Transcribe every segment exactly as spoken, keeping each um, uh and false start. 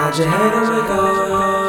nod your head and wake up.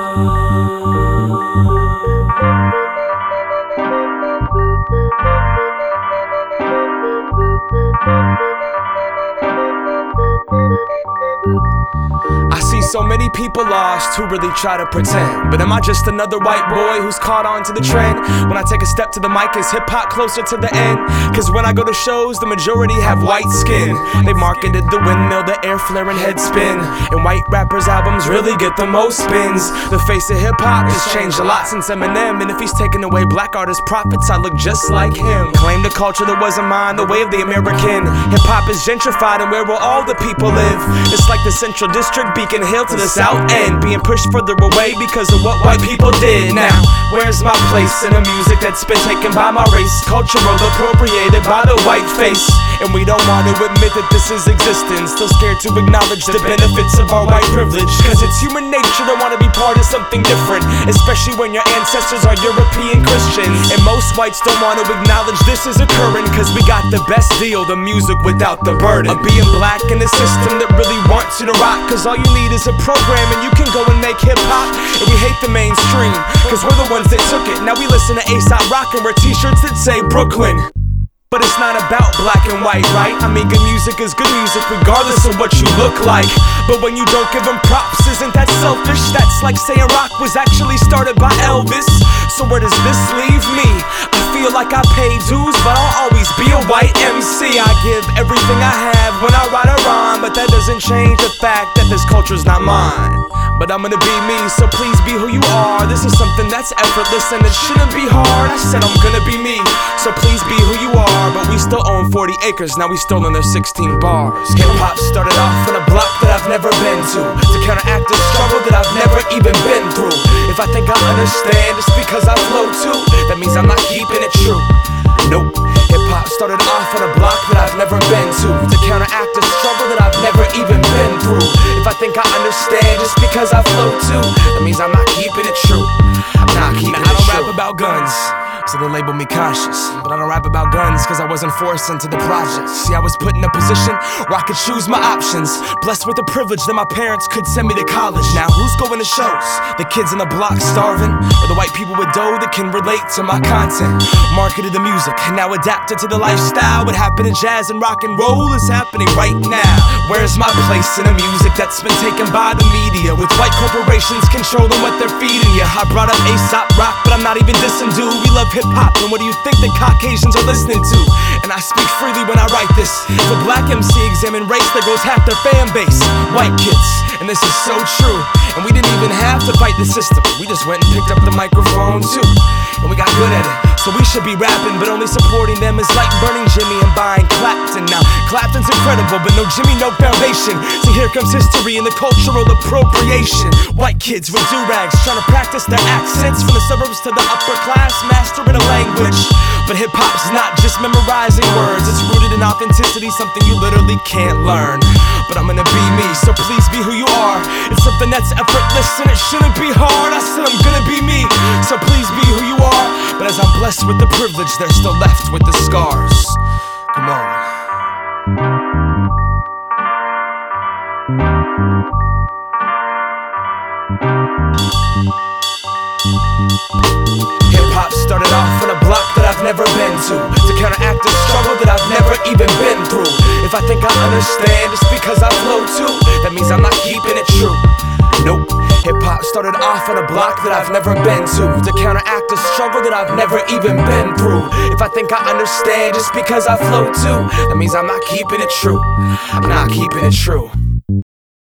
I see so many people lost who really try to pretend, but am I just another white boy who's caught on to the trend? When I take a step to the mic, is hip-hop closer to the end? Cause when I go to shows, the majority have white skin. They marketed the windmill, the air flare and head spin, and white rappers' albums really get the most spins. The face of hip-hop has changed a lot since Eminem, and if he's taken away black artists' profits, I look just like him. Claim the culture that wasn't mine, the way of the American. Hip-hop is gentrified, and where will all the people live? It's like the Central District, Beacon Hill to the South End, being pushed further away because of what white people did. Now, where's my place in the music that's been taken by my race? Cultural appropriated by the white face, and we don't want to admit that this is existence. Still scared to acknowledge the benefits of our white privilege, cause it's human nature to want to be part of something different, especially when your ancestors are European Christians. And most whites don't want to acknowledge this is occurring, cause we got the best deal, the music without the burden of being black in a system that really wants you to rock. Cause all you need is a program and you can go and make hip-hop. And we hate the mainstream, cause we're the ones that took it. Now we listen to A$AP Rocky and wear t-shirts that say Brooklyn. But it's not about black and white, right? I mean, good music is good music regardless of what you look like. But when you don't give them props, isn't that selfish? That's like saying rock was actually started by Elvis. So where does this leave me? I feel like I pay dues, but I'll always be a white M C. I give everything I have when I write a rhyme, but that doesn't change the fact that this culture's not mine. But I'm gonna be me, so please be who you are. This is something that's effortless and it shouldn't be hard. I said I'm gonna be me, so please be who you are. But we still own forty acres, now we stolen their sixteen bars. Hip-hop started off on a block that I've never been to, to counteract the struggle that I've never even been through. If I think I understand just because I flow too, that means I'm not keeping it true. Nope. Hip-hop started off on a block that I've never been to, to counteract the struggle that I've never even been through. If I think I understand just because I flow too, that means I'm not keeping it true. I'm not keeping now, it true. I don't rap about guns, so they label me cautious. But I don't rap about guns cause I wasn't forced into the project. See, I was put in a position where I could choose my options, blessed with the privilege that my parents could send me to college. Now who's going to shows? The kids in the block starving, or the white people with dough that can relate to my content? Marketed the music, now adapted to the lifestyle. What happened in jazz and rock and roll is happening right now. Where's my place in the music that's been taken by the media, with white corporations controlling what they're feeding you? I brought up A$AP Rocky, but I'm not even dissing, dude. We love hip-hop, and what do you think that Caucasians are listening to? And I speak freely when I write this. If a black M C examine race, there goes half their fan base, white kids. And this is so true. And we didn't even have to fight the system, we just went and picked up the microphone too, and we got good at it. So we should be rapping, but only supporting them is like burning Jimmy and buying Clapton. Now Clapton's incredible, but no Jimmy, no foundation. So here comes history and the cultural appropriation. White kids with do-rags trying to practice their accents, from the suburbs to the upper class, mastering a language. But hip-hop's not just memorizing words, it's rooted in authenticity, something you literally can't learn. But I'm gonna be me, so please be who you are. It's something that's effortless and it shouldn't be hard. I said I'm gonna be me, so please be who you are. But as I'm blessed with the privilege, they're still left with the scars. Come on. Hip-hop started off on a block that I've never been to, to counteract the struggle that I've never even been through. If I think I understand just because I flow too, that means I'm not keeping it true. Nope. Hip-hop started off on a block that I've never been to, to counteract the struggle that I've never even been through. If I think I understand just because I flow too, that means I'm not keeping it true. I'm not keeping it true.